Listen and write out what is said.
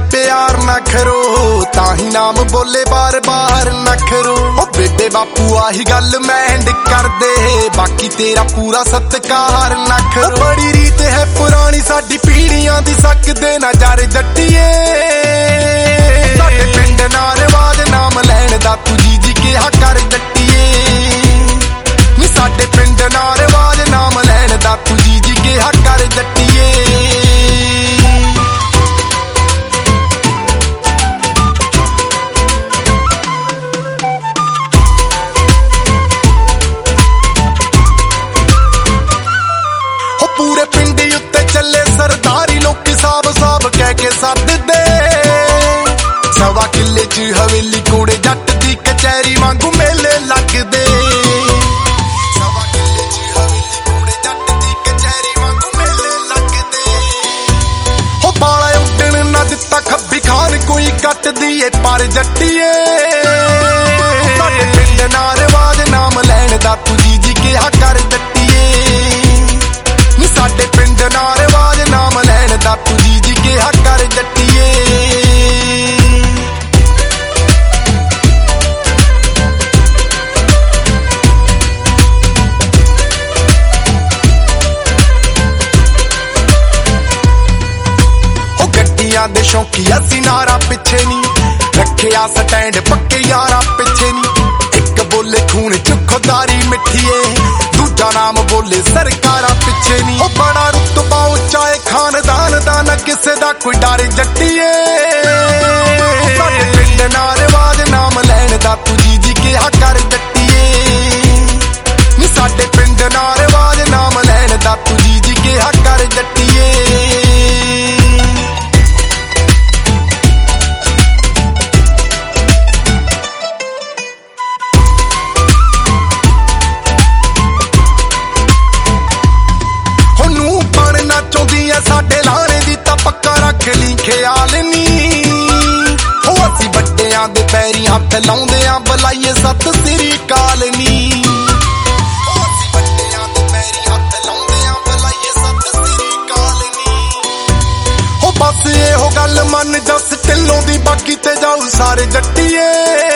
प्यार ना करो, ताही नाम बोले बार बार ना करो। ओ बेबे बापू आही गल मैंड कर दे, बाकी तेरा पूरा सत्कार ना करो। बड़ी रीत है पुरानी साडी पीढ़ियां दी, सकदे ना जार जट्टिए। साडे पिंड नाल रिवाज नाम लैण दा तू जी जी किहा कर जट्टिए। नी साडे पिंड नाल रिवाज नाम लैण दा तू जी जी किहा कर जट्टिए। पूरे पिंडी उत्ते चले सरदारी, लोकी साब साब कह के सददे। सवा किले च हवेली कोड़े जट दी कचहरी वांगू मेले लगदे। सवा किले च हवेली कोड़े जट दी कचहरी वांगू मेले लगदे। हो बाला उड्डण ना दिता खब्बी खान, कोई कट दिए पर जट्टिए। साडे पिंड नाल रिवाज नाम लैण दा तू जी जी किहा कर जट्टिए। साडे पिंड नाल रिवाज नाम लैण दा तू जी जी किहा कर जट्टिए। ओ गड्डियां दे शौकी असी नारा पिछे नी, रखिया स्टैंड पक्के यारा पिछे नी। एक बोले खून च खुदारी मिठिए, दूजा नाम बोले सरकारा पिछे नी। ओ बड़ा रुतबा उच्चा है खानदान दा, ना किसे दा कोई डर जट्टिए। साडे पिंड नाल रिवाज नाम लैण दा तू जी जी किहा कर जट्टिए। नी साडे पिंड नाल रिवाज नाम लैण दा तू जी जी किहा कर जट्टिए। साडे लाने दी तां पक्का रख ली ख्याल नी। हो असी बड्डियां दे पैरी हत्थ लाउंदे आ, बुलाइए सत श्री अकाल नी। हो असी बड्डियां दे पैरी हत्थ लाउंदे आ, बुलाइए सत श्री अकाल नी। हो बस इहो गल मन जस ढिल्लों दी, बाकी ते जाऊ सारे जट्टिए।